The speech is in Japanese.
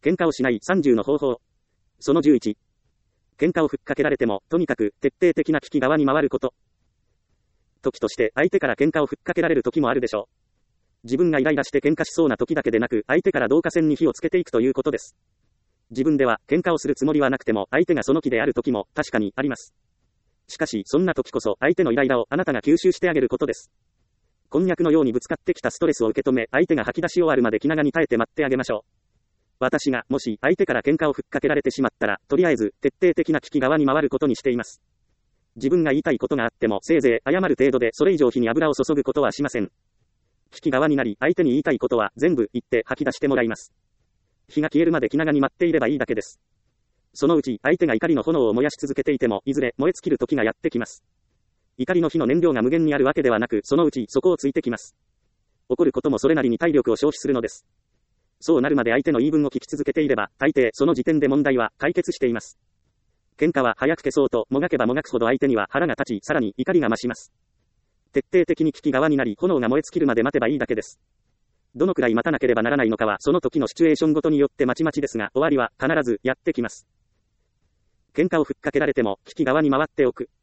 喧嘩をしない30の方法。その11。喧嘩をふっかけられても、とにかく徹底的な危機側に回ること。時として相手から喧嘩をふっかけられる時もあるでしょう。自分がイライラして喧嘩しそうな時だけでなく、相手から導火線に火をつけていくということです。自分では喧嘩をするつもりはなくても、相手がその気である時も確かにあります。しかし、そんな時こそ相手のイライラをあなたが吸収してあげることです。こんにゃくのようにぶつかってきたストレスを受け止め、相手が吐き出し終わるまで気長に耐えて待ってあげましょう。私が、もし相手から喧嘩をふっかけられてしまったら、とりあえず、徹底的な危機側に回ることにしています。自分が言いたいことがあっても、せいぜい謝る程度でそれ以上火に油を注ぐことはしません。危機側になり、相手に言いたいことは全部言って吐き出してもらいます。火が消えるまで気長に待っていればいいだけです。そのうち、相手が怒りの炎を燃やし続けていても、いずれ燃え尽きる時がやってきます。怒りの火の燃料が無限にあるわけではなく、そのうち底をついてきます。怒ることもそれなりに体力を消費するのです。そうなるまで相手の言い分を聞き続けていれば、大抵その時点で問題は解決しています。喧嘩は早く消そうともがけばもがくほど相手には腹が立ち、さらに怒りが増します。徹底的に危機側になり、炎が燃え尽きるまで待てばいいだけです。どのくらい待たなければならないのかは、その時のシチュエーションごとによってまちまちですが、終わりは必ずやってきます。喧嘩をふっかけられても、危機側に回っておく。